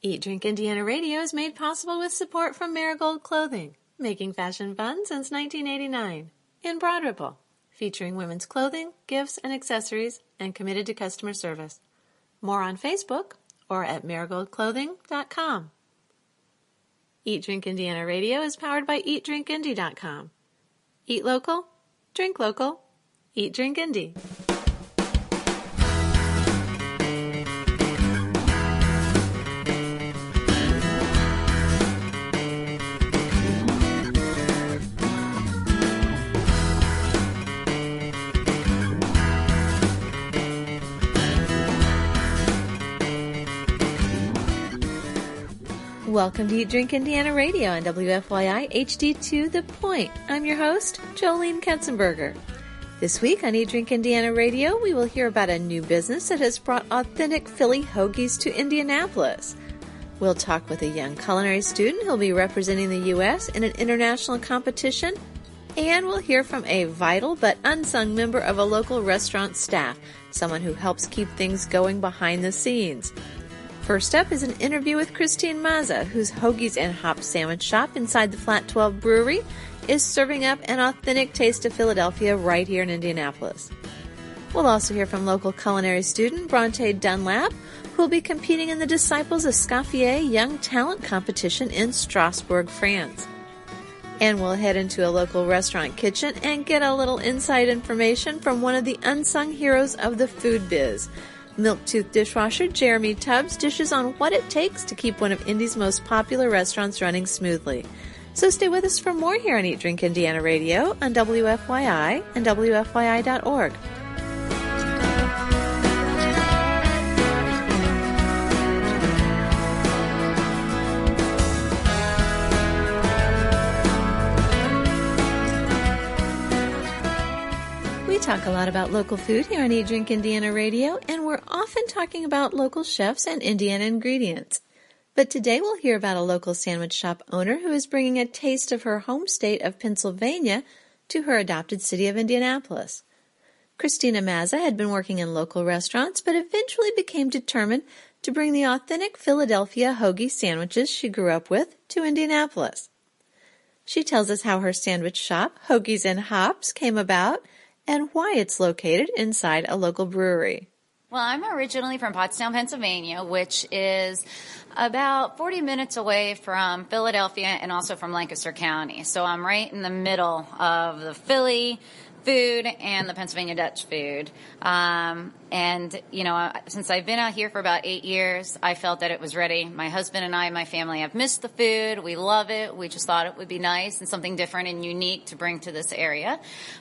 Eat Drink Indiana Radio is made possible with support from Marigold Clothing, making fashion fun since 1989, in Broad Ripple, featuring women's clothing, gifts, and accessories, and committed to customer service. More on Facebook or at marigoldclothing.com. Eat Drink Indiana Radio is powered by EatDrinkIndy.com. Eat local, drink local, Eat Drink Indy. Welcome to Eat Drink Indiana Radio on WFYI HD2 The Point. I'm your host, Jolene Katzenberger. This week on Eat Drink Indiana Radio, we will hear about a new business that has brought authentic Philly hoagies to Indianapolis. We'll talk with a young culinary student who'll be representing the U.S. in an international competition. And we'll hear from a vital but unsung member of a local restaurant staff, someone who helps keep things going behind the scenes. First up is an interview with Christine Mazza, whose Hoagies and Hops sandwich shop inside the Flat 12 Brewery is serving up an authentic taste of Philadelphia right here in Indianapolis. We'll also hear from local culinary student Bronte Dunlap, who will be competing in the Disciples of Scaffier Young Talent Competition in Strasbourg, France. And we'll head into a local restaurant kitchen and get a little inside information from one of the unsung heroes of the food biz. Milk-Tooth dishwasher Jeremy Tubbs dishes on what it takes to keep one of Indy's most popular restaurants running smoothly. So stay with us for more here on Eat Drink Indiana Radio on WFYI and WFYI.org. We talk a lot about local food here on Eat Drink Indiana Radio, and we're often talking about local chefs and Indiana ingredients. But today we'll hear about a local sandwich shop owner who is bringing a taste of her home state of Pennsylvania to her adopted city of Indianapolis. Christina Mazza had been working in local restaurants, but eventually became determined to bring the authentic Philadelphia hoagie sandwiches she grew up with to Indianapolis. She tells us how her sandwich shop, Hoagies and Hops, came about and why it's located inside a local brewery. Well, I'm originally from Pottstown, Pennsylvania, which is about 40 minutes away from Philadelphia and also from Lancaster County. So I'm right in the middle of the Philly food and the Pennsylvania Dutch food. And, you know, since I've been out here for about 8 years, I felt that it was ready. My husband and I and my family have missed the food. We love it. We just thought it would be nice and something different and unique to bring to this area.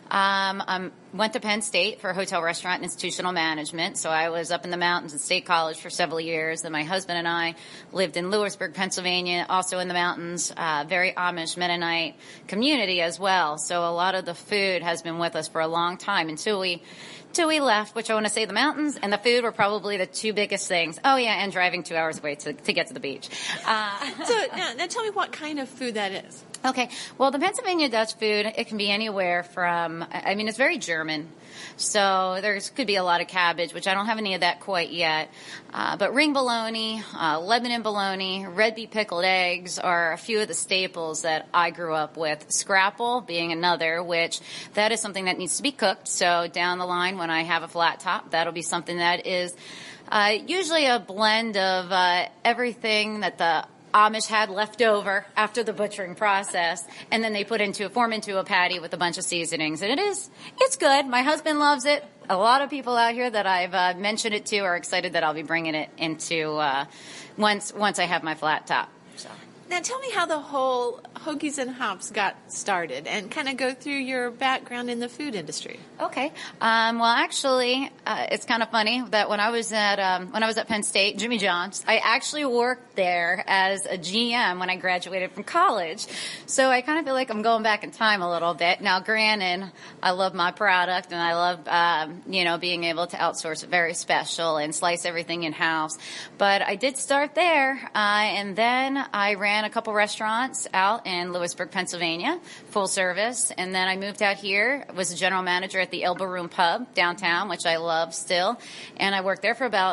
Went to Penn State for hotel, restaurant, and institutional management. So I was up in the mountains at State College for several years. Then my husband and I lived in Lewisburg, Pennsylvania, also in the mountains, very Amish Mennonite community as well. So a lot of the food has been with us for a long time until we left, which I want to say the mountains and the food were probably the two biggest things. Oh, yeah, and driving 2 hours away to get to the beach. So now tell me what kind of food that is. Okay. Well, the Pennsylvania Dutch food, it can be anywhere from, it's very German. So there could be a lot of cabbage, which I don't have any of that quite yet. But ring bologna, Lebanon bologna, red beet pickled eggs are a few of the staples that I grew up with. Scrapple being another, which that is something that needs to be cooked. So down the line when I have a flat top, that'll be something that is usually a blend of everything that the Amish had left over after the butchering process, and then they form into a patty with a bunch of seasonings, and it's good. My husband loves it. A lot of people out here that I've mentioned it to are excited that I'll be bringing it into once I have my flat top. So. Now tell me how the whole Hoagies and Hops got started and kind of go through your background in the food industry. Okay. Well, actually, it's kind of funny that when I was at Penn State, Jimmy John's, I actually worked there as a GM when I graduated from college. So I kind of feel like I'm going back in time a little bit. Now, granted, I love my product and I love, being able to outsource it very special and slice everything in-house. But I did start there, and then I ran a couple restaurants out in Lewisburg, Pennsylvania, full service. And then I moved out here, was a general manager at the Elbow Room Pub downtown, which I love still. And I worked there for about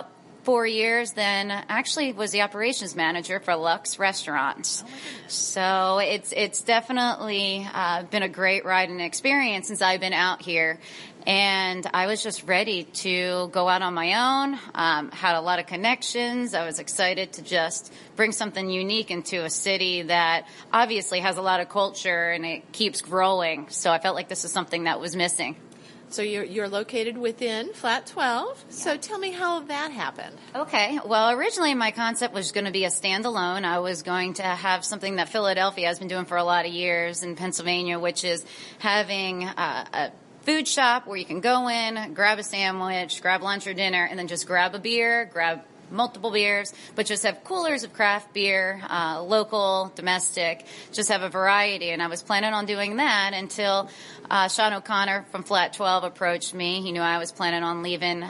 4 years, then actually was the operations manager for Lux Restaurants. So it's definitely been a great ride and experience since I've been out here. And I was just ready to go out on my own, had a lot of connections. I was excited to just bring something unique into a city that obviously has a lot of culture and it keeps growing. So I felt like this is something that was missing. So you're located within Flat 12. Yeah. So tell me how that happened. Okay. Well, originally my concept was going to be a standalone. I was going to have something that Philadelphia has been doing for a lot of years in Pennsylvania, which is having a food shop where you can go in, grab a sandwich, grab lunch or dinner, and then just grab a beer, grab multiple beers, but just have coolers of craft beer, local, domestic, just have a variety. And I was planning on doing that until Sean O'Connor from Flat 12 approached me. He knew I was planning on leaving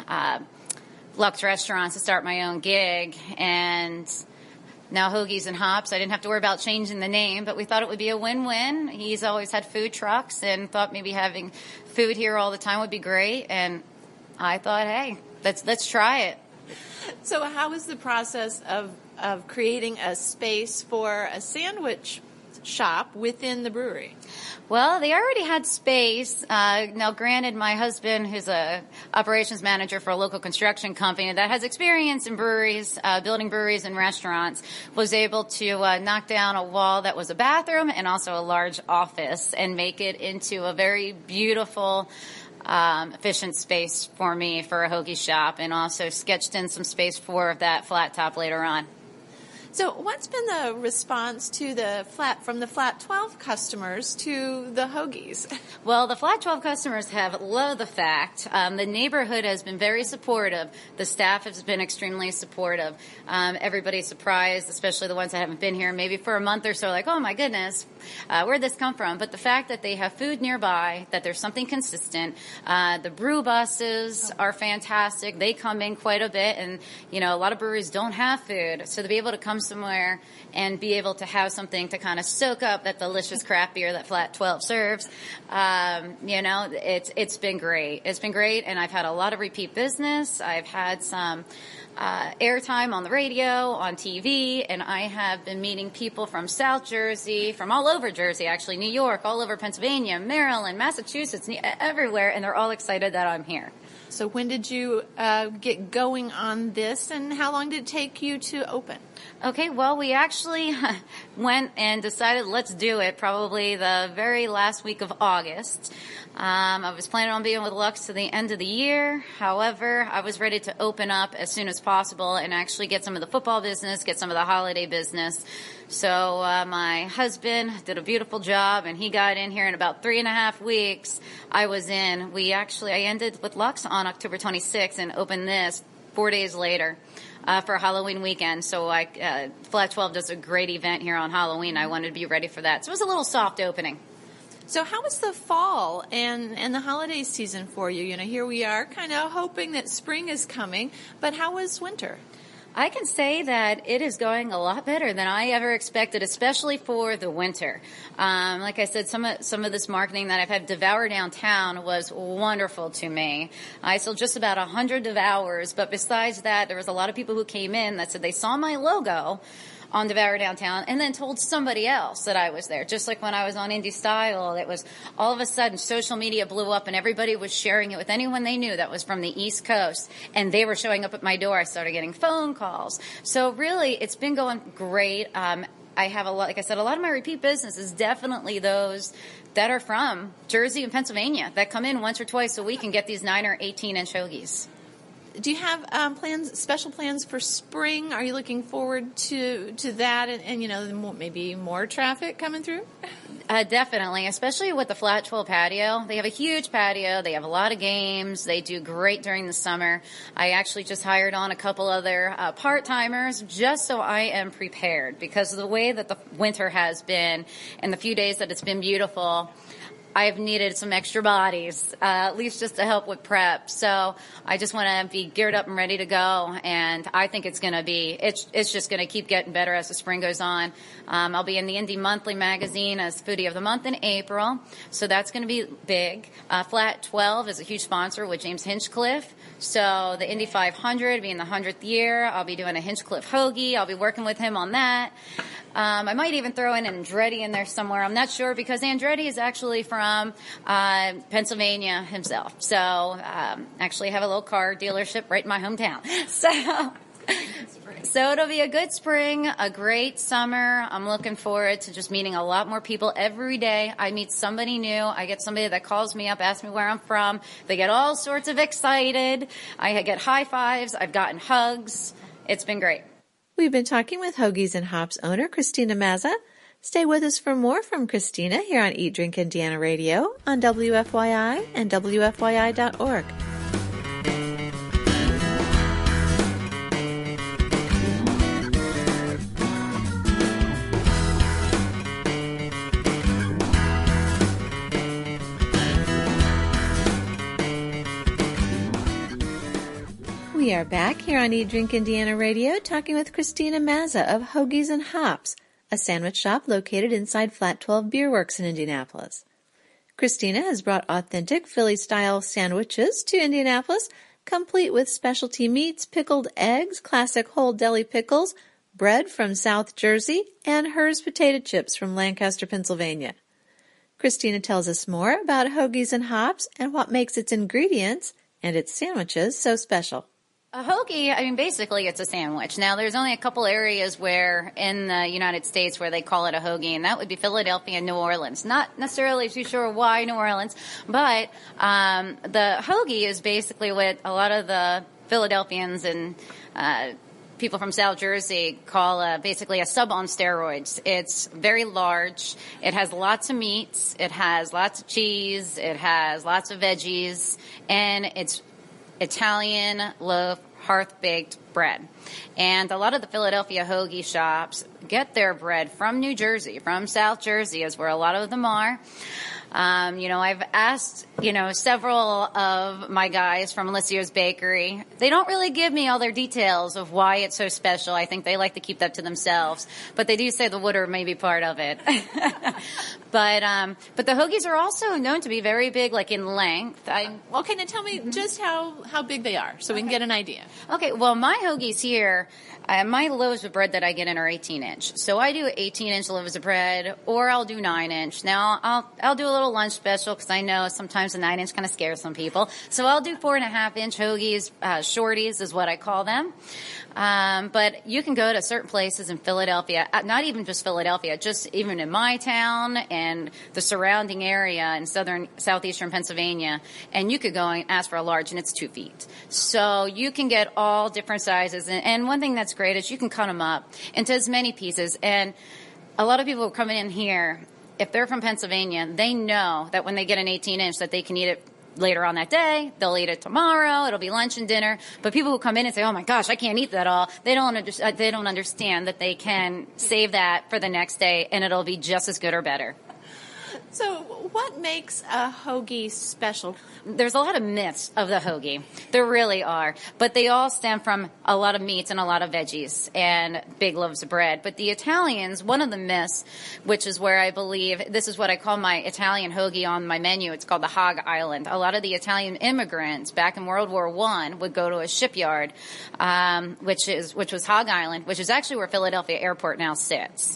Lux Restaurants to start my own gig. And now Hoagies and Hops, I didn't have to worry about changing the name, but we thought it would be a win-win. He's always had food trucks and thought maybe having food here all the time would be great. And I thought, hey, let's try it. So how was the process of creating a space for a sandwich shop within the brewery? Well, they already had space. Now, granted, my husband, who's a operations manager for a local construction company that has experience in breweries, building breweries and restaurants, was able to knock down a wall that was a bathroom and also a large office and make it into a very beautiful efficient space for me for a hoagie shop, and also sketched in some space for that flat top later on. So what's been the response to from the Flat 12 customers to the hoagies? Well, the Flat 12 customers have loved the fact. The neighborhood has been very supportive. The staff has been extremely supportive. Everybody's surprised, especially the ones that haven't been here maybe for a month or so, like, oh my goodness, where'd this come from? But the fact that they have food nearby, that there's something consistent, the brew buses are fantastic. They come in quite a bit, and, a lot of breweries don't have food. So to be able to come somewhere and be able to have something to kind of soak up that delicious craft beer that Flat 12 serves, it's been great. It's been great, and I've had a lot of repeat business. I've had some airtime on the radio, on TV, and I have been meeting people from South Jersey, from all over Jersey, actually, New York, all over Pennsylvania, Maryland, Massachusetts, everywhere, and they're all excited that I'm here. So when did you get going on this, and how long did it take you to open? Okay, well, we actually went and decided let's do it probably the very last week of August. I was planning on being with Lux to the end of the year. However, I was ready to open up as soon as possible and actually get some of the football business, get some of the holiday business. So my husband did a beautiful job, and he got in here in about 3.5 weeks. I was in. I ended with Lux on October 26th and opened this 4 days later. For Halloween weekend. So Flat 12 does a great event here on Halloween. I wanted to be ready for that. So it was a little soft opening. So how was the fall and the holiday season for you? Here we are kind of hoping that spring is coming, but how was winter? I can say that it is going a lot better than I ever expected, especially for the winter. Like I said, some of this marketing that I've had, Devour Downtown, was wonderful to me. I sold just about 100 Devours, but besides that, there was a lot of people who came in that said they saw my logo on Devour Downtown and then told somebody else that I was there. Just like when I was on Indie Style, it was all of a sudden social media blew up and everybody was sharing it with anyone they knew that was from the East Coast, and they were showing up at my door. I started getting phone calls. So really, it's been going great. I have like I said, a lot of my repeat business is definitely those that are from Jersey and Pennsylvania that come in once or twice a week and get these 9 or 18-inch hoagies. Do you have special plans for spring? Are you looking forward to that and maybe more traffic coming through? Definitely, especially with the Flat 12 patio. They have a huge patio. They have a lot of games. They do great during the summer. I actually just hired on a couple other part-timers just so I am prepared, because of the way that the winter has been and the few days that it's been beautiful. I've needed some extra bodies, at least just to help with prep. So I just want to be geared up and ready to go. And I think it's going to be, it's just going to keep getting better as the spring goes on. I'll be in the Indy Monthly magazine as Foodie of the Month in April. So that's going to be big. Flat 12 is a huge sponsor with James Hinchcliffe. So the Indy 500 being the 100th year, I'll be doing a Hinchcliffe hoagie. I'll be working with him on that. I might even throw in Andretti in there somewhere. I'm not sure because Andretti is actually from Pennsylvania himself. So actually I have a little car dealership right in my hometown. So it'll be a good spring, a great summer. I'm looking forward to just meeting a lot more people every day. I meet somebody new. I get somebody that calls me up, asks me where I'm from. They get all sorts of excited. I get high fives. I've gotten hugs. It's been great. We've been talking with Hoagies and Hops owner Christina Mazza. Stay with us for more from Christina here on Eat Drink Indiana Radio on WFYI and WFYI.org. We are back here on Eat Drink Indiana Radio talking with Christina Mazza of Hoagies and Hops, a sandwich shop located inside Flat 12 Beer Works in Indianapolis. Christina has brought authentic Philly-style sandwiches to Indianapolis, complete with specialty meats, pickled eggs, classic whole deli pickles, bread from South Jersey, and hers potato chips from Lancaster, Pennsylvania. Christina tells us more about Hoagies and Hops and what makes its ingredients and its sandwiches so special. A hoagie, I mean, basically it's a sandwich. Now, there's only a couple areas where in the United States where they call it a hoagie, and that would be Philadelphia and New Orleans. Not necessarily too sure why New Orleans, but the hoagie is basically what a lot of the Philadelphians and people from South Jersey call basically a sub on steroids. It's very large. It has lots of meats. It has lots of cheese. It has lots of veggies, and it's Italian loaf, hearth-baked bread. And a lot of the Philadelphia hoagie shops get their bread from New Jersey, from South Jersey is where a lot of them are. I've asked, several of my guys from Alessio's Bakery. They don't really give me all their details of why it's so special. I think they like to keep that to themselves. But they do say the Woodard may be part of it. But the hoagies are also known to be very big, like in length. Okay, now tell me just how big they are so we can get an idea. Okay, well, my hoagies here, my loaves of bread that I get in are 18-inch. So I do 18-inch loaves of bread, or I'll do 9-inch. Now, I'll do a little lunch special because I know sometimes the 9-inch kind of scares some people. So I'll do 4.5-inch hoagies, shorties is what I call them. But you can go to certain places in Philadelphia, not even just Philadelphia, just even in my town and the surrounding area in southeastern Pennsylvania, and you could go and ask for a large, and it's 2 feet. So you can get all different sizes, and one thing that's great is you can cut them up into as many pieces, and a lot of people coming in here, if they're from Pennsylvania, they know that when they get an 18-inch that they can eat it later on that day. They'll eat it tomorrow. It'll be lunch and dinner. But people who come in and say, oh my gosh, I can't eat that all, they don't understand that they can save that for the next day and it'll be just as good or better. So what makes a hoagie special? There's a lot of myths of the hoagie. There really are. But they all stem from a lot of meats and a lot of veggies and big loaves of bread. But the Italians, one of the myths, which is where I believe, this is what I call my Italian hoagie on my menu. It's called the Hog Island. A lot of the Italian immigrants back in World War I would go to a shipyard, which was Hog Island, which is actually where Philadelphia Airport now sits.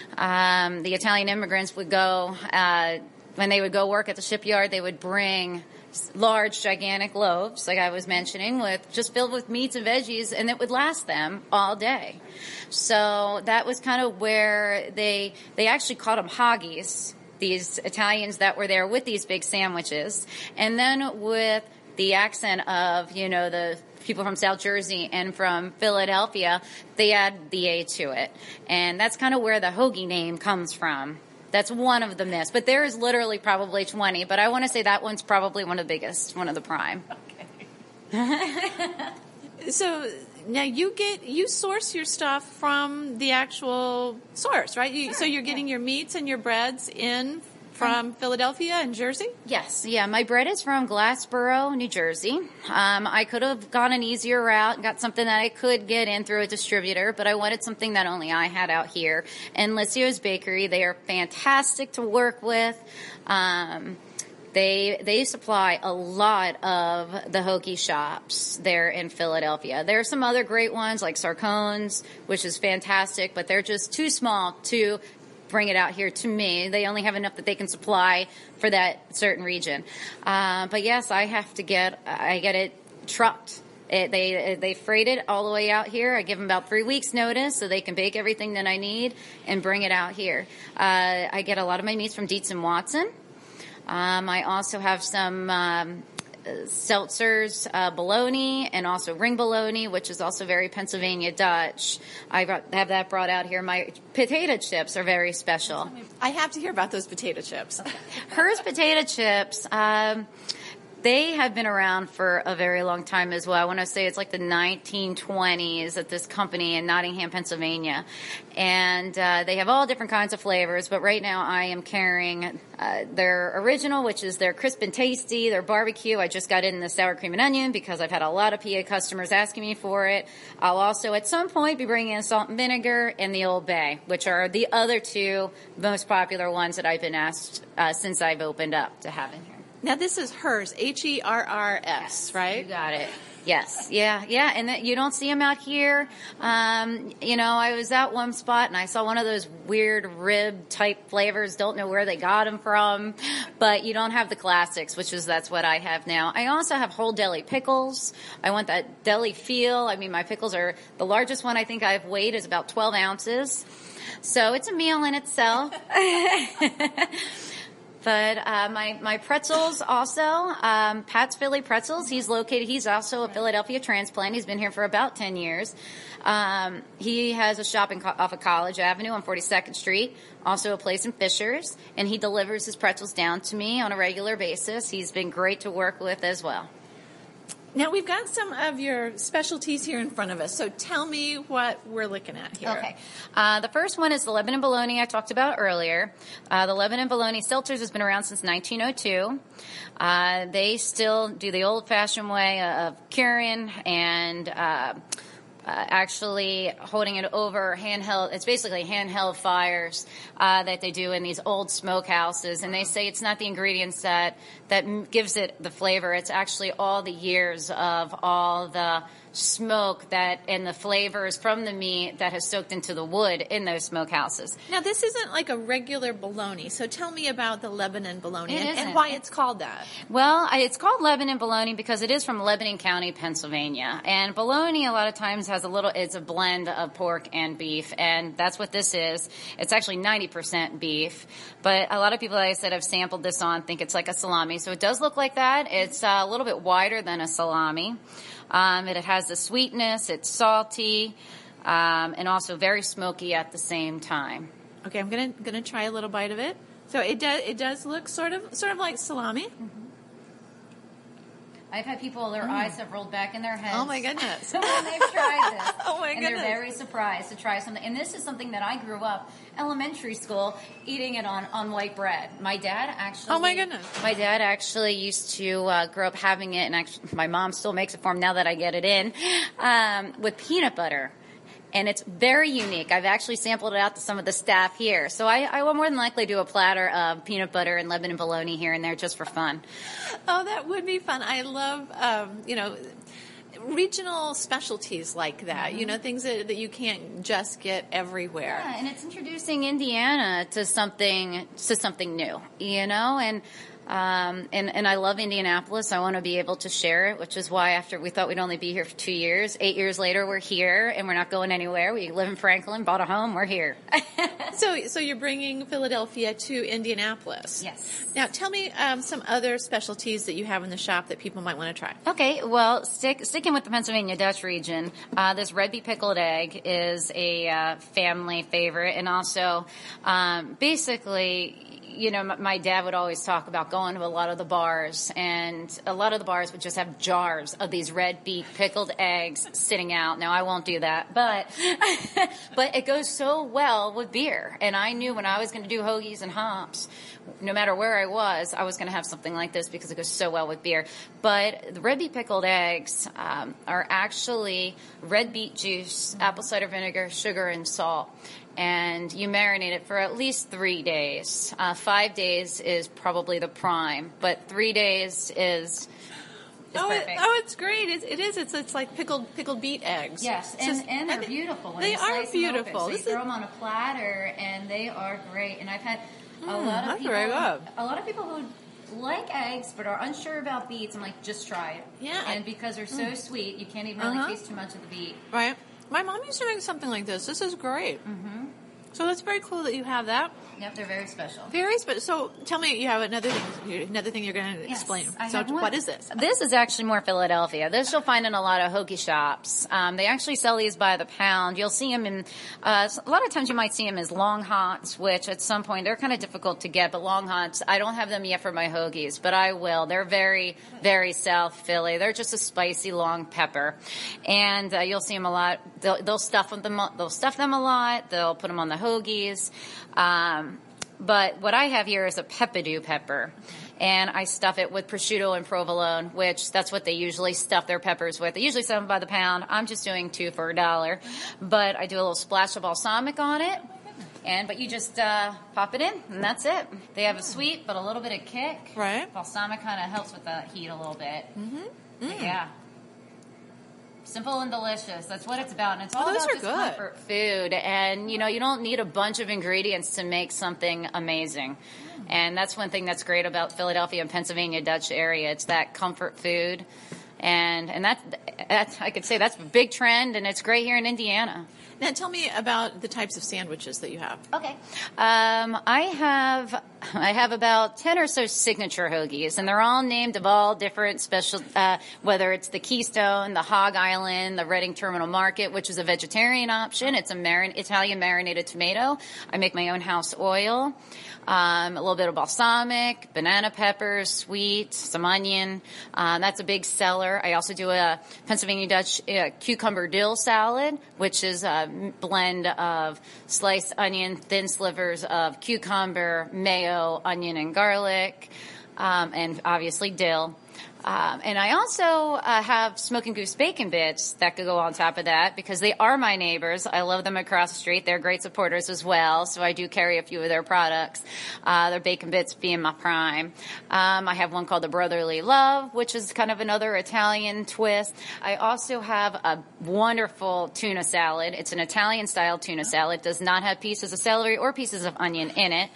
The Italian immigrants would go, when they would go work at the shipyard, they would bring large, gigantic loaves, like I was mentioning, just filled with meats and veggies, and it would last them all day. So that was kind of where they actually called them hoggies, these Italians that were there with these big sandwiches. And then with the accent of, the people from South Jersey and from Philadelphia, they add the A to it. And that's kind of where the hoagie name comes from. That's one of the myths. But there is literally probably 20. But I want to say that one's probably one of the biggest, one of the prime. Okay. So now you source your stuff from the actual source, right? So you're getting your meats and your breads in from Philadelphia and Jersey? Yes, yeah. My bread is from Glassboro, New Jersey. I could have gone an easier route and got something that I could get in through a distributor, but I wanted something that only I had out here. And Lissio's Bakery, they are fantastic to work with. They supply a lot of the hoagie shops there in Philadelphia. There are some other great ones like Sarcone's, which is fantastic, but they're just too small to bring it out here to me. They only have enough that they can supply for that certain region. But yes, I get it trucked. They freight it all the way out here. I give them about 3 weeks notice so they can bake everything that I need and bring it out here. I get a lot of my meats from Dietz and Watson. I also have some Seltzer's bologna and also ring bologna, which is also very Pennsylvania Dutch. I have that brought out here. My potato chips are very special. I have to hear about those potato chips. Hers potato chips, they have been around for a very long time as well. I want to say it's like the 1920s at this company in Nottingham, Pennsylvania. And they have all different kinds of flavors, but right now I am carrying their original, which is their crisp and tasty, their barbecue. I just got in the sour cream and onion because I've had a lot of PA customers asking me for it. I'll also at some point be bringing in salt and vinegar and the Old Bay, which are the other two most popular ones that I've been asked since I've opened up to have in here. Now, this is Herrs, Herrs, right? You got it. Yes. Yeah. And you don't see them out here. I was at one spot and I saw one of those weird rib type flavors. Don't know where they got them from, but you don't have the classics, that's what I have now. I also have whole deli pickles. I want that deli feel. I mean, my pickles are the largest one I think I've weighed is about 12 ounces. So it's a meal in itself. But my pretzels also, Pat's Philly Pretzels, he's also a Philadelphia transplant. He's been here for about 10 years. He has a shop off of College Avenue on 42nd Street, also a place in Fishers, and he delivers his pretzels down to me on a regular basis. He's been great to work with as well. Now, we've got some of your specialties here in front of us, so tell me what we're looking at here. Okay. The first one is the Lebanon bologna I talked about earlier. The Lebanon bologna Seltzer's has been around since 1902. They still do the old-fashioned way of curing and actually holding it over handheld. It's basically handheld fires that they do in these old smokehouses, and they say it's not the ingredients that gives it the flavor. It's actually all the years of all the smoke and the flavors from the meat that has soaked into the wood in those smokehouses. Now, this isn't like a regular bologna, so tell me about the Lebanon bologna and why it's called that. Well, it's called Lebanon bologna because it is from Lebanon County, Pennsylvania. And bologna a lot of times it's a blend of pork and beef, and that's what this is. It's actually 90% beef, but a lot of people, like I said, have sampled this on, think it's like a salami. So it does look like that. It's a little bit wider than a salami. It has the sweetness, it's salty, and also very smoky at the same time. Okay, I'm gonna try a little bite of it. So it does look sort of like salami. Mm-hmm. I've had people, their eyes have rolled back in their heads. Oh my goodness. When they've tried this. Oh my goodness. And they're very surprised to try something. And this is something that I grew up elementary school eating it on white bread. My dad actually. Oh my goodness. My dad actually used to grow up having it, and actually my mom still makes it for him now that I get it in, with peanut butter. And it's very unique. I've actually sampled it out to some of the staff here. So I will more than likely do a platter of peanut butter and Lebanon bologna here and there just for fun. Oh, that would be fun. I love, regional specialties like that, mm-hmm. Things that you can't just get everywhere. Yeah, and it's introducing Indiana to something new, and I love Indianapolis. I want to be able to share it, which is why after we thought we'd only be here for 2 years, 8 years later, we're here and we're not going anywhere. We live in Franklin, bought a home, we're here. So you're bringing Philadelphia to Indianapolis. Yes. Now tell me some other specialties that you have in the shop that people might want to try. Okay, well, sticking with the Pennsylvania Dutch region, this red beet pickled egg is a family favorite, and also basically my dad would always talk about going to a lot of the bars, and a lot of the bars would just have jars of these red beet pickled eggs sitting out. Now, I won't do that, but but it goes so well with beer. And I knew when I was going to do hoagies and hops, no matter where I was going to have something like this because it goes so well with beer. But the red beet pickled eggs are actually red beet juice, apple cider vinegar, sugar, and salt. And you marinate it for at least 3 days. 5 days is probably the prime, but 3 days is perfect. It's great. It is. It's like pickled beet eggs. Yes, and they're beautiful. They are beautiful. So you throw them on a platter, and they are great. And I've had a lot of people who like eggs but are unsure about beets. I'm like, just try it. Yeah. And because they're so sweet, you can't even really taste too much of the beet. Right. My mom used to make something like this. This is great. Mm-hmm. So that's very cool that you have that. Yep, they're very special. Very special. So tell me, you have another thing you're going to explain. So what is this? This is actually more Philadelphia. This you'll find in a lot of hoagie shops. They actually sell these by the pound. You'll see them in, a lot of times you might see them as long hots, which at some point they're kind of difficult to get, but long hots, I don't have them yet for my hoagies, but I will. They're very, very South Philly. They're just a spicy long pepper. And you'll see them a lot. They'll stuff them a lot. They'll put them on the hoagies. But what I have here is a peppadew pepper, and I stuff it with prosciutto and provolone, which that's what they usually stuff their peppers with. They usually sell them by the pound. I'm just doing 2 for $1, but I do a little splash of balsamic on it, but you just pop it in, and that's it. They have a sweet but a little bit of kick. Right. Balsamic kind of helps with the heat a little bit. Mm-hmm. Yeah. Simple and delicious. That's what it's about. And it's all about this comfort food. And, you don't need a bunch of ingredients to make something amazing. And that's one thing that's great about Philadelphia and Pennsylvania Dutch area. It's that comfort food. And that I could say that's a big trend, and it's great here in Indiana. Now tell me about the types of sandwiches that you have. Okay. I have about 10 or so signature hoagies, and they're all named of all different special, whether it's the Keystone, the Hog Island, the Reading Terminal Market, which is a vegetarian option. It's a Italian marinated tomato. I make my own house oil. A little bit of balsamic, banana peppers, sweet, some onion. That's a big seller. I also do a Pennsylvania Dutch cucumber dill salad, which is a blend of sliced onion, thin slivers of cucumber, mayo, onion, and garlic, and obviously dill. And I also have Smoking Goose bacon bits that could go on top of that because they are my neighbors. I love them across the street. They're great supporters as well, so I do carry a few of their products, their bacon bits being my prime. I have one called the Brotherly Love, which is kind of another Italian twist. I also have a wonderful tuna salad. It's an Italian-style tuna salad. It does not have pieces of celery or pieces of onion in it.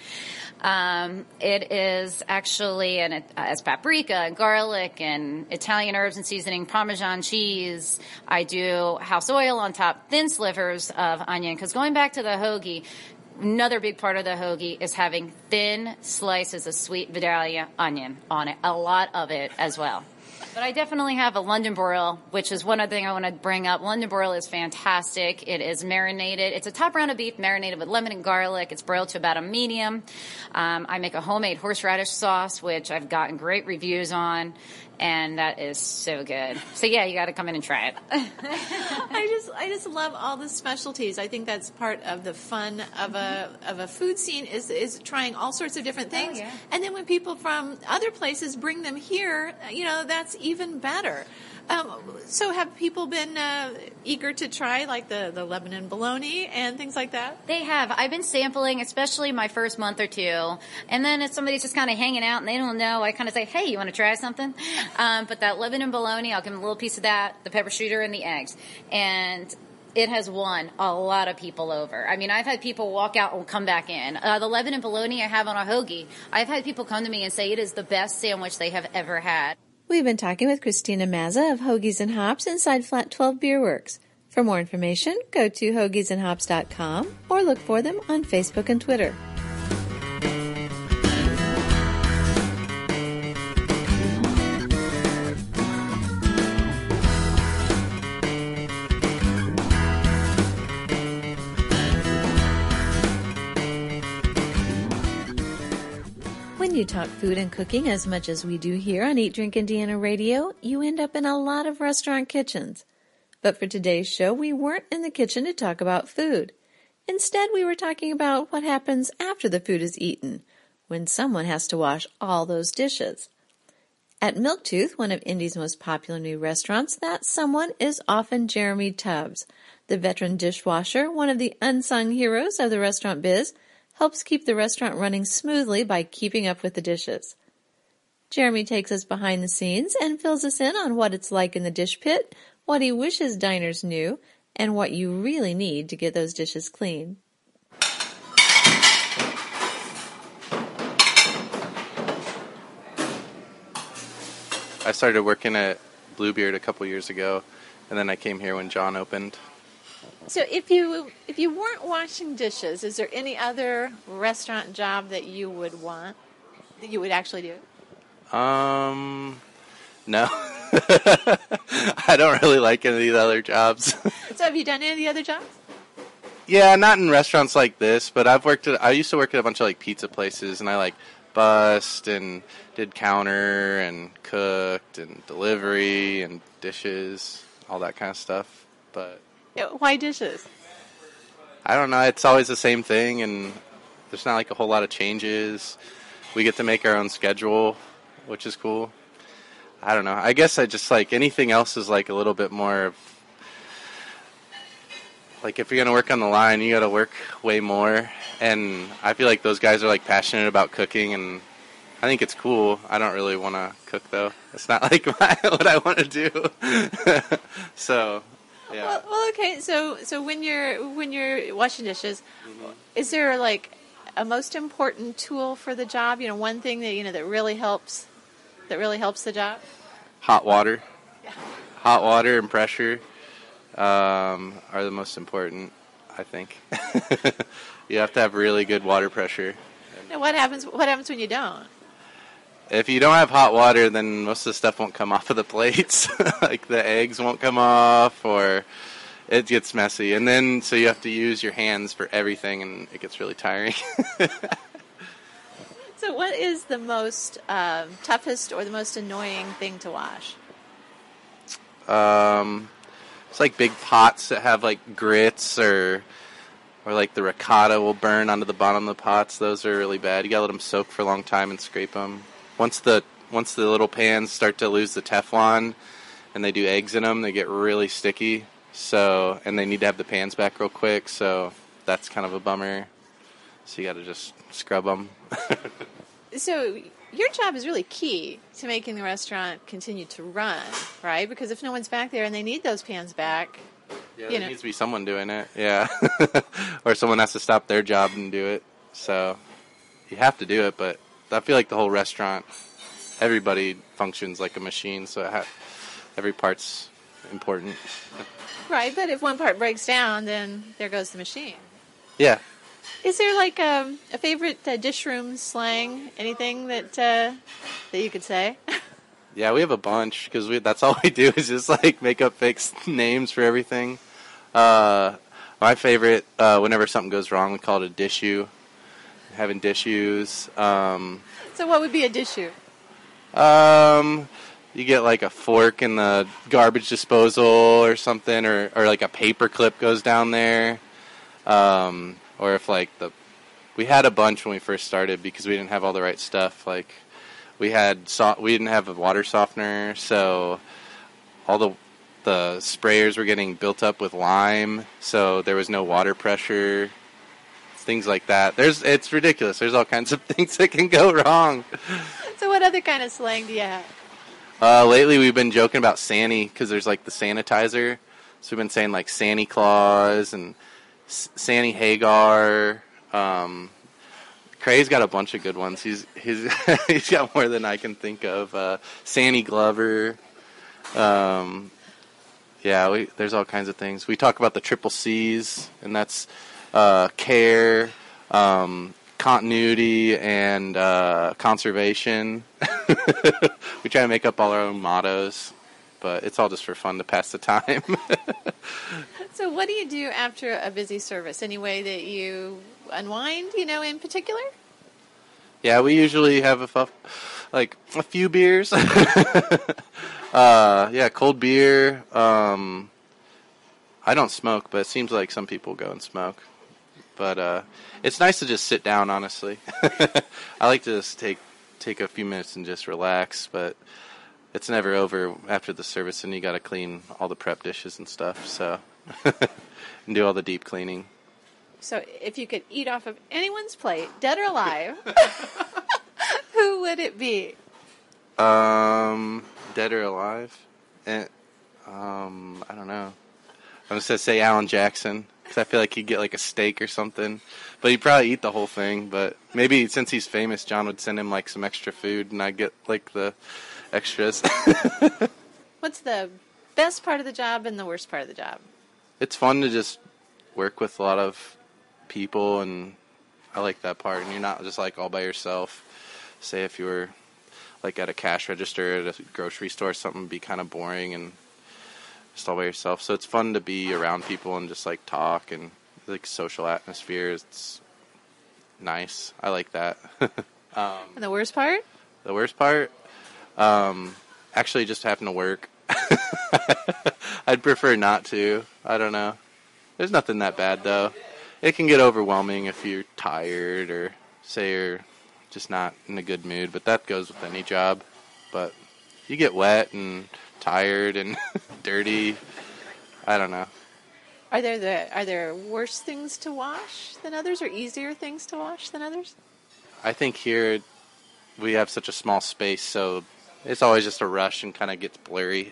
It is actually, and it has paprika and garlic and Italian herbs and seasoning, Parmesan cheese. I do house oil on top, thin slivers of onion. Because going back to the hoagie, another big part of the hoagie is having thin slices of sweet Vidalia onion on it. A lot of it as well. But I definitely have a London broil, which is one other thing I want to bring up. London broil is fantastic. It is marinated. It's a top round of beef marinated with lemon and garlic. It's broiled to about a medium. I make a homemade horseradish sauce, which I've gotten great reviews on, and that is so good. So yeah, you got to come in and try it. I just love all the specialties. I think that's part of the fun of a food scene is trying all sorts of different things. Oh, yeah. And then when people from other places bring them here, that's even better. So have people been eager to try like the Lebanon bologna and things like that? They have. I've been sampling, especially my first month or two. And then if somebody's just kind of hanging out and they don't know, I kind of say, hey, you want to try something? But that Lebanon bologna, I'll give them a little piece of that, the pepper shooter and the eggs. And it has won a lot of people over. I mean, I've had people walk out and come back in. The Lebanon bologna I have on a hoagie, I've had people come to me and say it is the best sandwich they have ever had. We've been talking with Christina Mazza of Hoagies and Hops inside Flat 12 Beer Works. For more information, go to hoagiesandhops.com or look for them on Facebook and Twitter. When you talk food and cooking as much as we do here on Eat Drink Indiana Radio, you end up in a lot of restaurant kitchens. But for today's show, we weren't in the kitchen to talk about food. Instead, we were talking about what happens after the food is eaten, when someone has to wash all those dishes. At Milktooth, one of Indy's most popular new restaurants, that someone is often Jeremy Tubbs. The veteran dishwasher, one of the unsung heroes of the restaurant biz, helps keep the restaurant running smoothly by keeping up with the dishes. Jeremy takes us behind the scenes and fills us in on what it's like in the dish pit, what he wishes diners knew, and what you really need to get those dishes clean. I started working at Bluebeard a couple years ago, and then I came here when John opened. So if you weren't washing dishes, is there any other restaurant job that you would want, that you would actually do? No. I don't really like any of the other jobs. So have you done any of the other jobs? Yeah, not in restaurants like this, but I used to work at a bunch of like pizza places, and I bussed and did counter and cooked and delivery and dishes, all that kind of stuff. But why dishes? I don't know. It's always the same thing, and there's not like a whole lot of changes. We get to make our own schedule, which is cool. I don't know. I guess I just anything else is a little bit more of if you're going to work on the line, you got to work way more. And I feel like those guys are passionate about cooking, and I think it's cool. I don't really want to cook though. It's not what I want to do. So, yeah. Well, okay. So when you're washing dishes, is there a most important tool for the job? One thing that that really helps the job. Hot water. Yeah. Hot water and pressure are the most important, I think. You have to have really good water pressure. Now, what happens when you don't? If you don't have hot water, then most of the stuff won't come off of the plates. The eggs won't come off, or it gets messy. And then, so you have to use your hands for everything, and it gets really tiring. So what is the most toughest or the most annoying thing to wash? It's big pots that have grits or the ricotta will burn onto the bottom of the pots. Those are really bad. You gotta let them soak for a long time and scrape them. Once the little pans start to lose the Teflon and they do eggs in them, they get really sticky. So, and they need to have the pans back real quick. So that's kind of a bummer. So you gotta just scrub them. So your job is really key to making the restaurant continue to run, right? Because if no one's back there and they need those pans back, there needs to be someone doing it, yeah. Or someone has to stop their job and do it. So you have to do it, but I feel like the whole restaurant, everybody functions like a machine, so every part's important. Right, but if one part breaks down, then there goes the machine. Yeah. Is there a favorite dish room slang? Anything that you could say? Yeah, we have a bunch because that's all we do is just make up fake names for everything. My favorite, whenever something goes wrong, we call it a dishu. Having dishes. So what would be a dishu? You get a fork in the garbage disposal or something, or a paper clip goes down there. Or if we had a bunch when we first started because we didn't have all the right stuff. We didn't have a water softener, so all the sprayers were getting built up with lime, so there was no water pressure. Things like that. It's ridiculous. There's all kinds of things that can go wrong. So what other kind of slang do you have? Lately we've been joking about Sanny because there's the sanitizer. So we've been saying Santa Claus and Sanny Hagar. Cray's got a bunch of good ones. He's he's got more than I can think of. Sandy Glover. There's all kinds of things. We talk about the triple C's, and that's care, continuity, and conservation. We try to make up all our own mottos, but it's all just for fun to pass the time. So what do you do after a busy service? Any way that you unwind, in particular? Yeah, we usually have a few beers. Cold beer. I don't smoke, but it seems like some people go and smoke. But it's nice to just sit down, honestly. I like to just take a few minutes and just relax, but it's never over after the service, and you got to clean all the prep dishes and stuff, so and do all the deep cleaning. So if you could eat off of anyone's plate, dead or alive, who would it be? Dead or alive? I don't know. I'm just going to say Alan Jackson, because I feel like he'd get like a steak or something. But he'd probably eat the whole thing. But maybe since he's famous, John would send him like some extra food, and I'd get like the extras. What's the best part of the job and the worst part of the job? It's fun to just work with a lot of people, and I like that part. And you're not just like all by yourself. Say if you were like at a cash register at a grocery store, something would be kind of boring and just all by yourself. So it's fun to be around people and just like talk, and like social atmosphere. It's nice. I like that. And the worst part? The worst part? Actually just having to work. I'd prefer not to. I don't know. There's nothing that bad though. It can get overwhelming if you're tired or say you're just not in a good mood, but that goes with any job. But you get wet and tired and dirty. I don't know. Are there worse things to wash than others, or easier things to wash than others? I think here we have such a small space, so it's always just a rush and kind of gets blurry.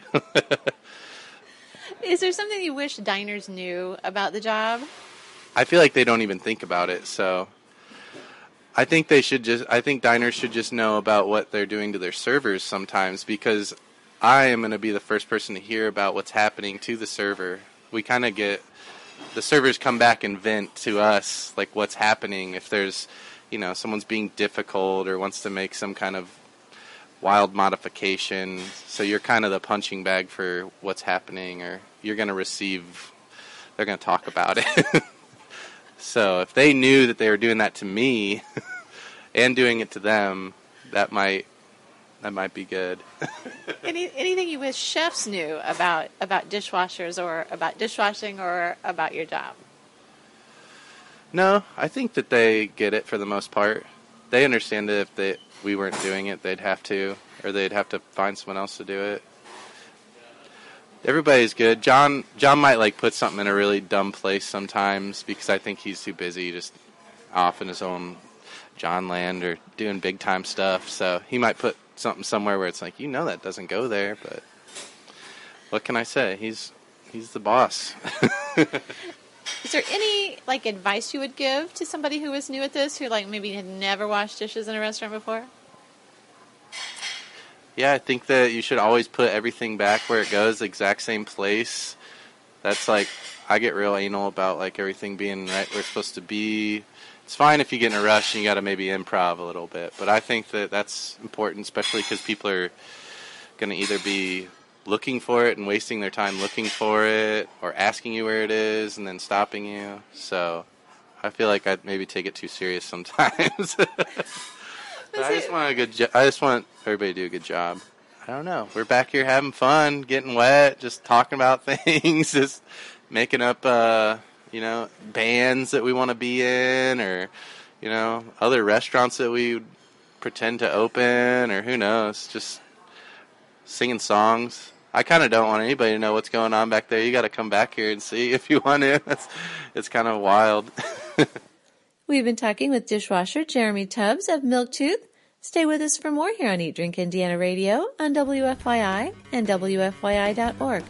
Is there something you wish diners knew about the job? I feel like they don't even think about it, so I think diners should just know about what they're doing to their servers sometimes, because I am going to be the first person to hear about what's happening to the server. We kind of get, the servers come back and vent to us, like what's happening. If there's, someone's being difficult or wants to make some kind of wild modification. So you're kind of the punching bag for what's happening, or you're going to they're going to talk about it. So if they knew that they were doing that to me and doing it to them, that might be good. Anything you wish chefs knew about dishwashers or about dishwashing or about your job? No, I think that they get it for the most part. They understand that if we weren't doing it, they'd have to find someone else to do it. Everybody's good. John might like put something in a really dumb place sometimes because I think he's too busy just off in his own John land or doing big time stuff. So he might put something somewhere where it's like, that doesn't go there, but what can I say? He's the boss. Is there any advice you would give to somebody who was new at this, who maybe had never washed dishes in a restaurant before? Yeah, I think that you should always put everything back where it goes, the exact same place. That's I get real anal about everything being right where it's supposed to be. It's fine if you get in a rush and you got to maybe improv a little bit, but I think that that's important, especially because people are going to either be looking for it and wasting their time looking for it, or asking you where it is and then stopping you. So I feel like I'd maybe take it too serious sometimes. I just want everybody to do a good job. I don't know. We're back here having fun, getting wet, just talking about things, just making up, bands that we want to be in, or, other restaurants that we pretend to open, or who knows, just singing songs. I kind of don't want anybody to know what's going on back there. You got to come back here and see if you want to. It's kind of wild. We've been talking with dishwasher Jeremy Tubbs of Milktooth. Stay with us for more here on Eat Drink Indiana Radio on WFYI and WFYI.org.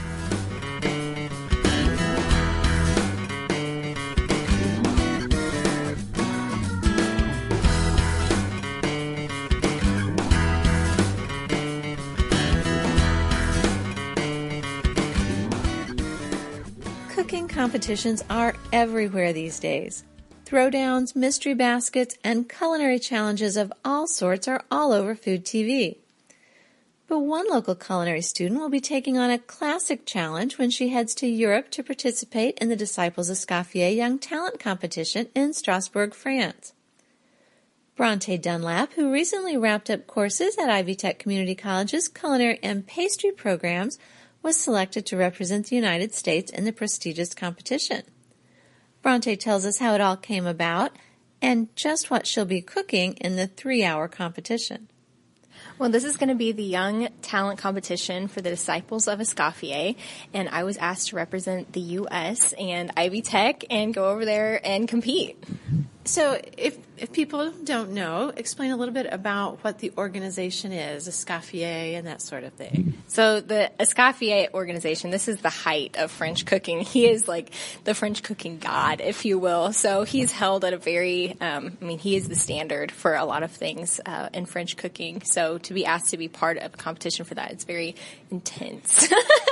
Cooking competitions are everywhere these days. Throwdowns, mystery baskets, and culinary challenges of all sorts are all over Food TV. But one local culinary student will be taking on a classic challenge when she heads to Europe to participate in the Disciples Escoffier Young Talent Competition in Strasbourg, France. Bronte Dunlap, who recently wrapped up courses at Ivy Tech Community College's culinary and pastry programs, was selected to represent the United States in the prestigious competition. Bronte tells us how it all came about and just what she'll be cooking in the 3-hour competition. Well, this is going to be the Young Talent Competition for the Disciples of Escoffier, and I was asked to represent the U.S. and Ivy Tech and go over there and compete. So if people don't know, explain a little bit about what the organization is, Escoffier and that sort of thing. So the Escoffier organization, this is the height of French cooking. He is like the French cooking god, if you will. So he's held at a very, he is the standard for a lot of things in French cooking. So to be asked to be part of a competition for that, it's very intense.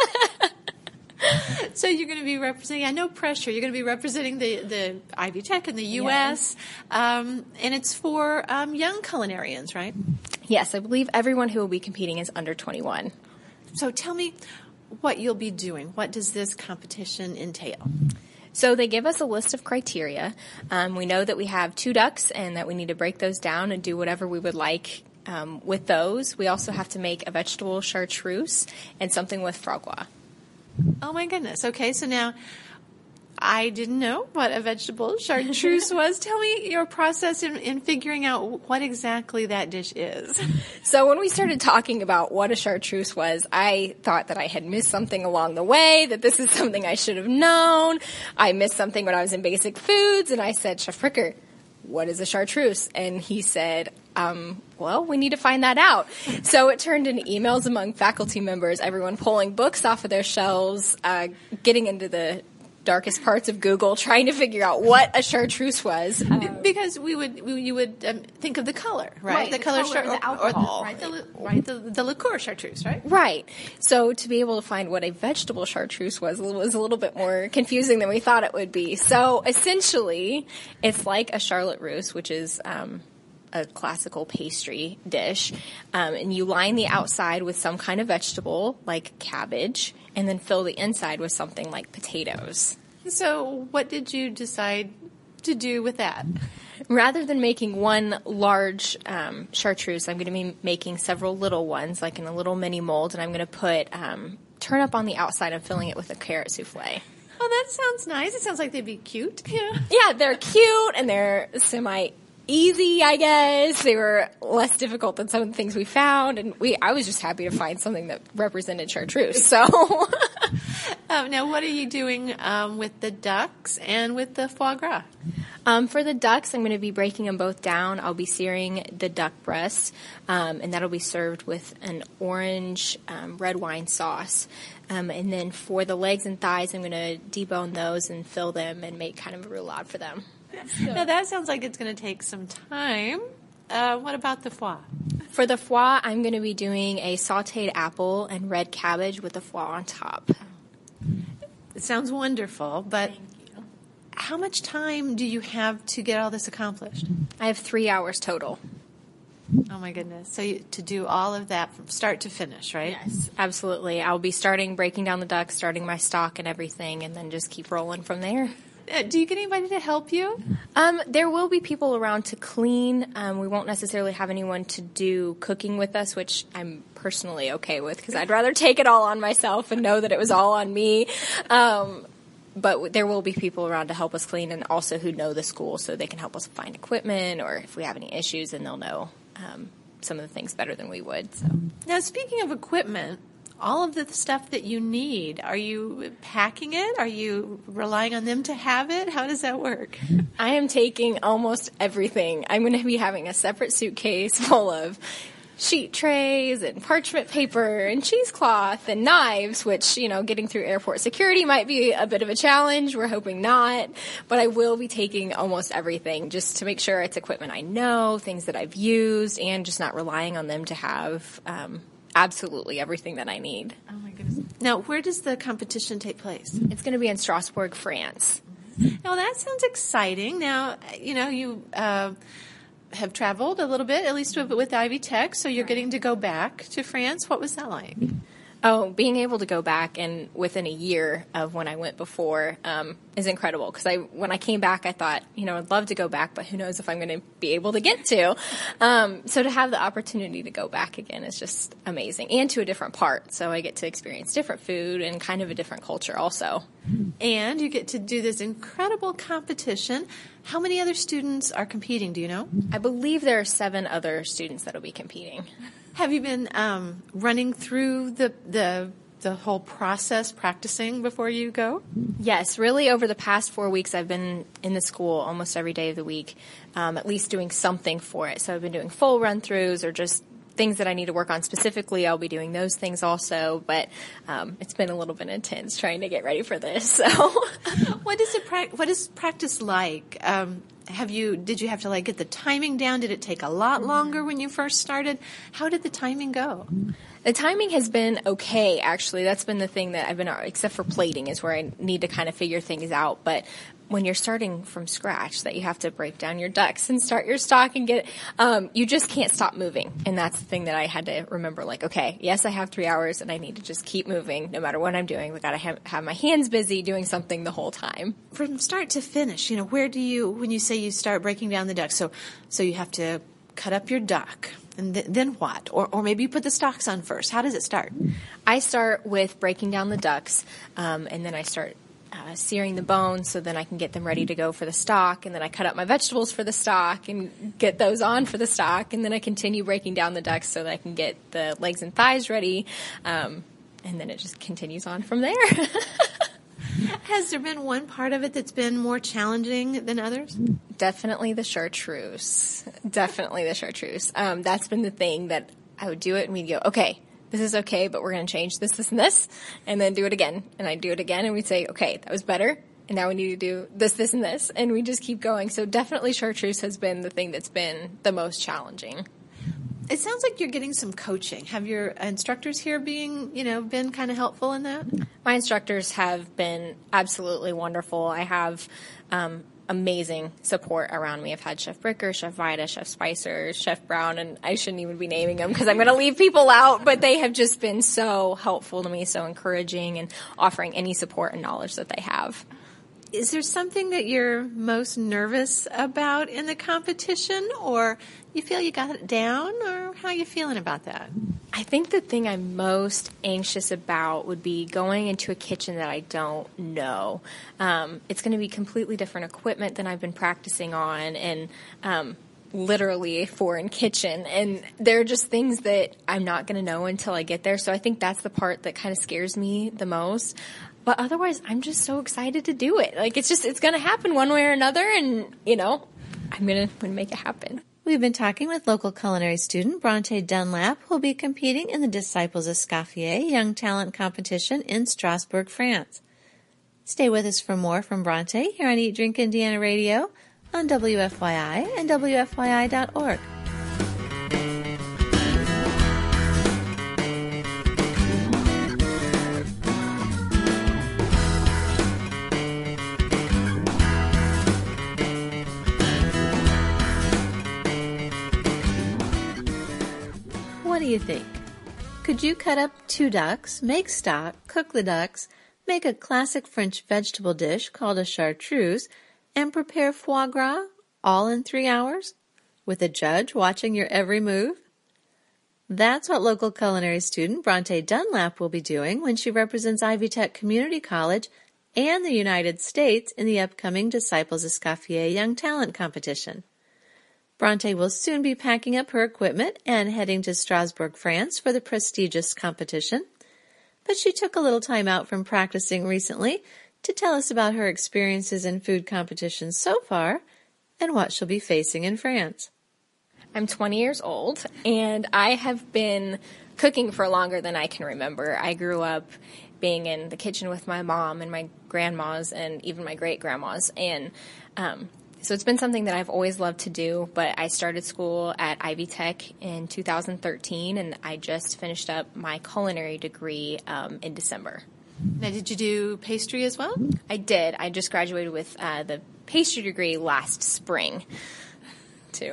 So you're going to be representing, no pressure, you're going to be representing the Ivy Tech in the U.S., and it's for young culinarians, right? Yes, I believe everyone who will be competing is under 21. So tell me what you'll be doing. What does this competition entail? So they give us a list of criteria. We know that we have 2 ducks and that we need to break those down and do whatever we would like with those. We also have to make a vegetable chartreuse and something with foie gras. Oh, my goodness. Okay, so now I didn't know what a vegetable chartreuse was. Tell me your process in figuring out what exactly that dish is. So when we started talking about what a chartreuse was, I thought that I had missed something along the way, that this is something I should have known. I missed something when I was in basic foods, and I said, Chef Fricker, what is a chartreuse? And he said, well, we need to find that out. So it turned into emails among faculty members, everyone pulling books off of their shelves, getting into the darkest parts of Google, trying to figure out what a chartreuse was. Because you would think of the color, right? The color the alcohol. The liqueur chartreuse, right? Right. So to be able to find what a vegetable chartreuse was a little bit more confusing than we thought it would be. So essentially, it's like a Charlotte Russe, which is a classical pastry dish, and you line the outside with some kind of vegetable, like cabbage, and then fill the inside with something like potatoes. So what did you decide to do with that? Rather than making one large chartreuse, I'm going to be making several little ones, like in a little mini mold, and I'm going to put turnip on the outside and filling it with a carrot souffle. Oh, that sounds nice. It sounds like they'd be cute. Yeah, they're cute, and they're easy, I guess. They were less difficult than some of the things we found, and I was just happy to find something that represented chartreuse. So, now what are you doing with the ducks and with the foie gras? For the ducks, I'm going to be breaking them both down. I'll be searing the duck breast, and that'll be served with an orange red wine sauce. And then for the legs and thighs, I'm going to debone those and fill them and make kind of a roulade for them. Now that sounds like it's going to take some time. What about the foie? For the foie, I'm going to be doing a sautéed apple and red cabbage with the foie on top. It sounds wonderful, but how much time do you have to get all this accomplished? I have 3 hours total. Oh, my goodness. So to do all of that from start to finish, right? Yes, absolutely. I'll be breaking down the ducks, starting my stock and everything, and then just keep rolling from there. Do you get anybody to help you? There will be people around to clean. We won't necessarily have anyone to do cooking with us, which I'm personally okay with because I'd rather take it all on myself and know that it was all on me. But there will be people around to help us clean and also who know the school so they can help us find equipment or if we have any issues, and they'll know some of the things better than we would. So. Now, speaking of equipment, all of the stuff that you need, are you packing it? Are you relying on them to have it? How does that work? I am taking almost everything. I'm going to be having a separate suitcase full of sheet trays and parchment paper and cheesecloth and knives, which, getting through airport security might be a bit of a challenge. We're hoping not. But I will be taking almost everything just to make sure it's equipment I know, things that I've used, and just not relying on them to have absolutely everything that I need. Oh, my goodness. Now, where does the competition take place? It's going to be in Strasbourg, France. Now, that sounds exciting. Now, you have traveled a little bit, at least with Ivy Tech, so you're getting to go back to France. What was that like? Oh, being able to go back and within a year of when I went before is incredible. Because when I came back, I thought, I'd love to go back, but who knows if I'm going to be able to get to. So to have the opportunity to go back again is just amazing, and to a different part. So I get to experience different food and kind of a different culture also. And you get to do this incredible competition. How many other students are competing? Do you know? I believe there are 7 other students that will be competing. Have you been running through the whole process, practicing before you go? Yes, really over the past 4 weeks I've been in the school almost every day of the week, at least doing something for it. So I've been doing full run-throughs or just things that I need to work on specifically. I'll be doing those things also, but it's been a little bit intense trying to get ready for this. So, what is practice like? Did you have to get the timing down? Did it take a lot longer when you first started? How did the timing go? The timing has been okay, actually. That's been the thing that I've been, except for plating is where I need to kind of figure things out. But when you're starting from scratch, that you have to break down your ducks and start your stock and get you just can't stop moving. And that's the thing that I had to remember, okay, yes, I have 3 hours and I need to just keep moving no matter what I'm doing. I got to have my hands busy doing something the whole time. From start to finish, where do you, when you say you start breaking down the ducks, so you have to cut up your duck. And then what? Or maybe you put the stalks on first. How does it start? I start with breaking down the ducks, and then I start searing the bones so then I can get them ready to go for the stock, and then I cut up my vegetables for the stock and get those on for the stock, and then I continue breaking down the ducks so that I can get the legs and thighs ready, and then it just continues on from there. Has there been one part of it that's been more challenging than others? Definitely the chartreuse. That's been the thing that I would do it and we'd go, okay, this is okay, but we're going to change this, and this, and then do it again. And I'd do it again, and we'd say, okay, that was better, and now we need to do this, this, and this, and we just keep going. So definitely chartreuse has been the thing that's been the most challenging. It sounds like you're getting some coaching. Have your instructors here been kind of helpful in that? My instructors have been absolutely wonderful. I have amazing support around me. I've had Chef Bricker, Chef Vida, Chef Spicer, Chef Brown, and I shouldn't even be naming them because I'm going to leave people out, but they have just been so helpful to me, so encouraging, and offering any support and knowledge that they have. Is there something that you're most nervous about in the competition, or you feel you got it down, or how are you feeling about that? I think the thing I'm most anxious about would be going into a kitchen that I don't know. It's going to be completely different equipment than I've been practicing on, and literally a foreign kitchen. And there are just things that I'm not going to know until I get there. So I think that's the part that kind of scares me the most. But otherwise, I'm just so excited to do it. It's going to happen one way or another, and, I'm going to make it happen. We've been talking with local culinary student Bronte Dunlap, who will be competing in the Disciples Escoffier Young Talent Competition in Strasbourg, France. Stay with us for more from Bronte here on Eat, Drink, Indiana Radio on WFYI and WFYI.org. What do you think? Could you cut up 2 ducks, make stock, cook the ducks, make a classic French vegetable dish called a chartreuse, and prepare foie gras all in 3 hours with a judge watching your every move? That's what local culinary student Bronte Dunlap will be doing when she represents Ivy Tech Community College and the United States in the upcoming Disciples Escoffier Young Talent Competition. Bronte will soon be packing up her equipment and heading to Strasbourg, France for the prestigious competition. But she took a little time out from practicing recently to tell us about her experiences in food competitions so far and what she'll be facing in France. I'm 20 years old, and I have been cooking for longer than I can remember. I grew up being in the kitchen with my mom and my grandmas and even my great-grandmas, and so it's been something that I've always loved to do, but I started school at Ivy Tech in 2013, and I just finished up my culinary degree in December. Now, did you do pastry as well? I did. I just graduated with the pastry degree last spring, too.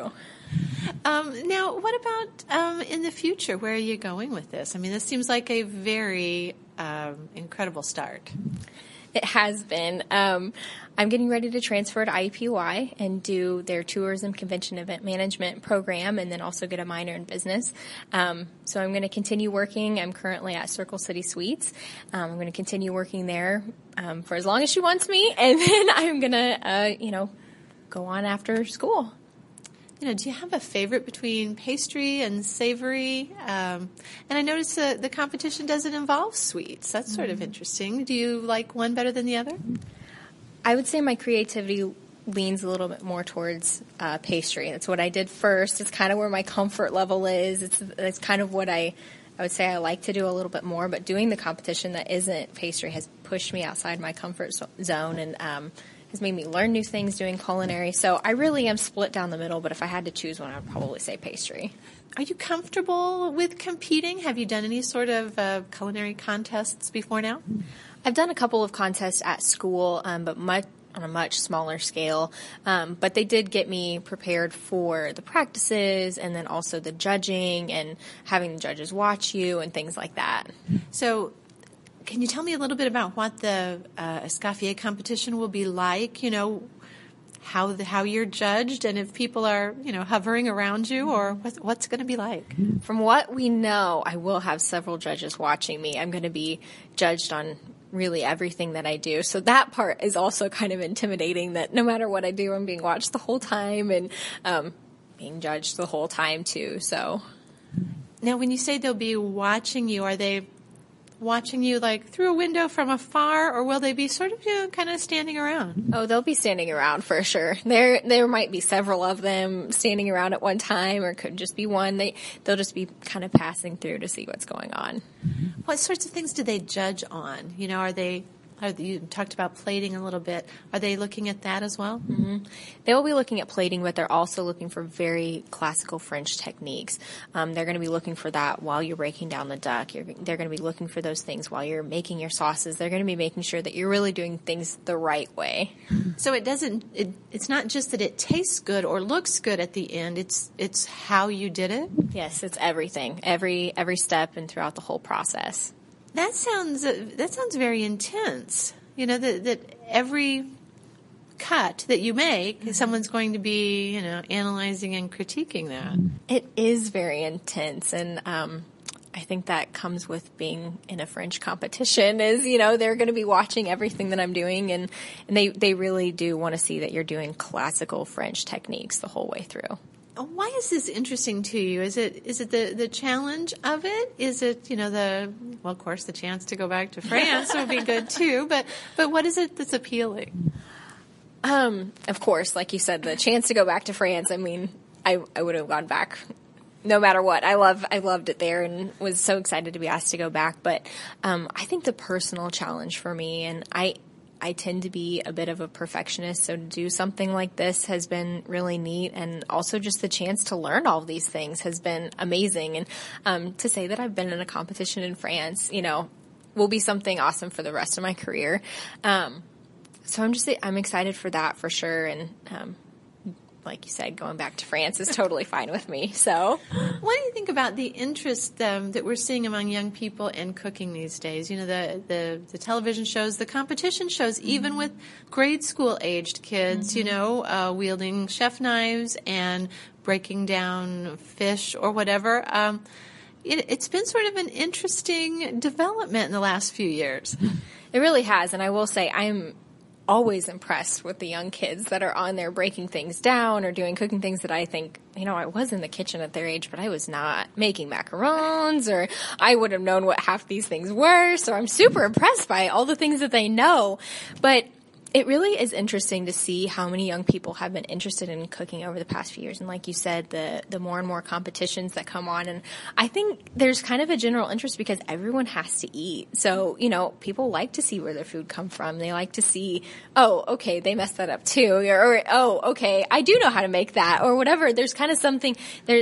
Now, what about in the future? Where are you going with this? I mean, this seems like a very incredible start. It has been. I'm getting ready to transfer to IUPUI and do their tourism convention event management program and then also get a minor in business. So I'm going to continue working. I'm currently at Circle City Suites. I'm going to continue working there for as long as she wants me, and then I'm going to, go on after school. Do you have a favorite between pastry and savory? And I noticed the competition doesn't involve sweets. That's sort of interesting. Do you like one better than the other? I would say my creativity leans a little bit more towards pastry. That's what I did first. It's kind of where my comfort level is. It's kind of what I would say I like to do a little bit more. But doing the competition that isn't pastry has pushed me outside my comfort zone and has made me learn new things doing culinary. So I really am split down the middle, but if I had to choose one, I would probably say pastry. Are you comfortable with competing? Have you done any sort of culinary contests before now? I've done a couple of contests at school, but on a much smaller scale. But they did get me prepared for the practices and then also the judging and having the judges watch you and things like that. So can you tell me a little bit about what the Escoffier competition will be like? How you're judged, and if people are hovering around you, or what's going to be like? From what we know, I will have several judges watching me. I'm going to be judged on really everything that I do. So that part is also kind of intimidating, that no matter what I do, I'm being watched the whole time and being judged the whole time too. So now, when you say they'll be watching you, are they watching you like through a window from afar, or will they be sort of kind of standing around? Oh, they'll be standing around for sure. There might be several of them standing around at one time, or it could just be one. They'll just be kind of passing through to see what's going on. What sorts of things do they judge on? You talked about plating a little bit. Are they looking at that as well? Mm-hmm. They will be looking at plating, but they're also looking for very classical French techniques. They're going to be looking for that while you're breaking down the duck. They're going to be looking for those things while you're making your sauces. They're going to be making sure that you're really doing things the right way. So it's not just that it tastes good or looks good at the end. It's how you did it? Yes, it's everything. Every step and throughout the whole process. That sounds very intense. That every cut that you make, someone's going to be, analyzing and critiquing that. It is very intense, and I think that comes with being in a French competition. Is they're going to be watching everything that I'm doing, and they really do want to see that you're doing classical French techniques the whole way through. Why is this interesting to you? Is it the challenge of it? Is it, of course, the chance to go back to France would be good too, but what is it that's appealing? Of course, like you said, the chance to go back to France, I mean, I would have gone back no matter what. I loved it there and was so excited to be asked to go back, but I think the personal challenge for me, and I tend to be a bit of a perfectionist, so to do something like this has been really neat, and also just the chance to learn all of these things has been amazing. And to say that I've been in a competition in France, will be something awesome for the rest of my career. So I'm excited for that for sure, and like you said, going back to France is totally fine with me. So, what do you think about the interest that we're seeing among young people in cooking these days? The television shows, the competition shows, even with grade school aged kids, wielding chef knives and breaking down fish or whatever. It's been sort of an interesting development in the last few years. It really has, and I will say I'm always impressed with the young kids that are on there breaking things down or doing cooking things that I think, I was in the kitchen at their age, but I was not making macarons, or I would have known what half these things were. So I'm super impressed by all the things that they know. But it really is interesting to see how many young people have been interested in cooking over the past few years. And like you said, the more and more competitions that come on. And I think there's kind of a general interest because everyone has to eat. So, people like to see where their food come from. They like to see, oh, okay, they messed that up too. Or oh, okay, I do know how to make that, or whatever. There's kind of something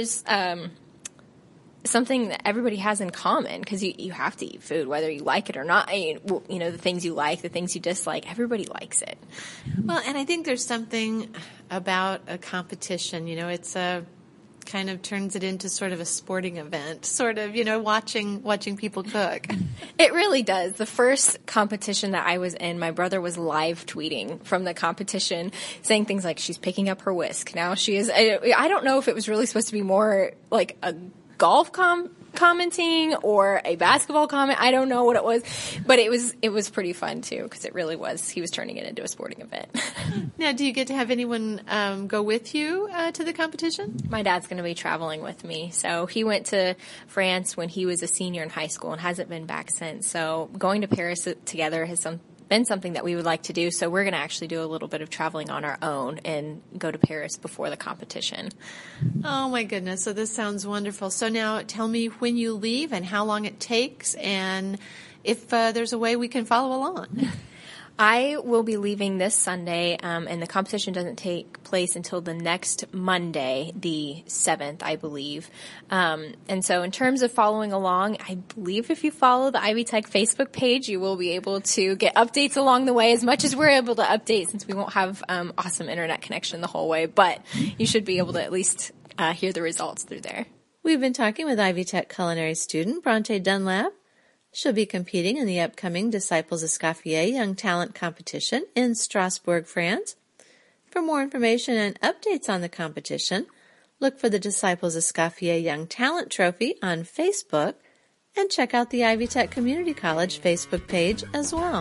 that everybody has in common, because you have to eat food whether you like it or not. The things you like, the things you dislike, everybody likes it. Well, and I think there's something about a competition. kind of turns it into sort of a sporting event, sort of, watching people cook. It really does. The first competition that I was in, my brother was live tweeting from the competition, saying things like, she's picking up her whisk. Now she is, I don't know if it was really supposed to be more like a golf commenting or a basketball comment. I don't know what it was, but it was pretty fun too, because it really was. He was turning it into a sporting event. Now, do you get to have anyone go with you to the competition? My dad's going to be traveling with me. So he went to France when he was a senior in high school and hasn't been back since. So going to Paris together has been something that we would like to do. So we're going to actually do a little bit of traveling on our own and go to Paris before the competition. Oh my goodness. So this sounds wonderful. So now tell me when you leave and how long it takes and if there's a way we can follow along. I will be leaving this Sunday, and the competition doesn't take place until the next Monday, the 7th, I believe. And so in terms of following along, I believe if you follow the Ivy Tech Facebook page, you will be able to get updates along the way as much as we're able to update, since we won't have awesome internet connection the whole way. But you should be able to at least hear the results through there. We've been talking with Ivy Tech culinary student Bronte Dunlap. She'll be competing in the upcoming Disciples Escoffier Young Talent Competition in Strasbourg, France. For more information and updates on the competition, look for the Disciples Escoffier Young Talent Trophy on Facebook and check out the Ivy Tech Community College Facebook page as well.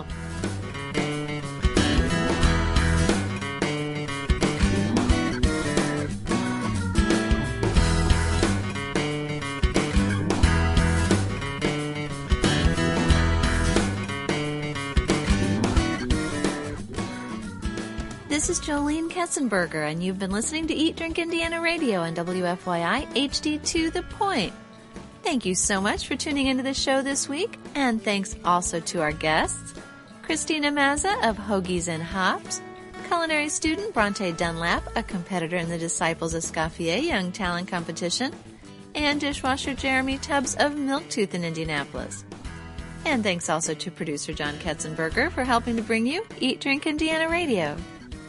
This is Jolene Ketzenberger, and you've been listening to Eat, Drink, Indiana Radio on WFYI HD2 The Point. Thank you so much for tuning into the show this week, and thanks also to our guests, Christina Mazza of Hoagies and Hops, culinary student Bronte Dunlap, a competitor in the Disciples Escoffier Young Talent Competition, and dishwasher Jeremy Tubbs of Milktooth in Indianapolis. And thanks also to producer John Ketzenberger for helping to bring you Eat, Drink, Indiana Radio.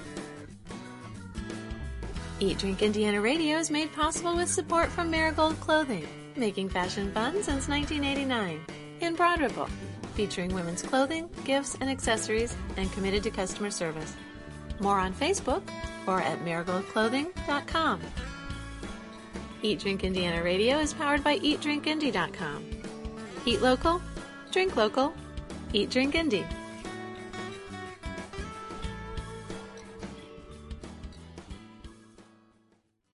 Eat, Drink, Indiana Radio is made possible with support from Marigold Clothing, making fashion fun since 1989, in Broad Ripple, featuring women's clothing, gifts, and accessories, and committed to customer service. More on Facebook or at marigoldclothing.com. Eat, Drink, Indiana Radio is powered by EatDrinkIndy.com. Eat local, drink local, Eat, Drink, Indy.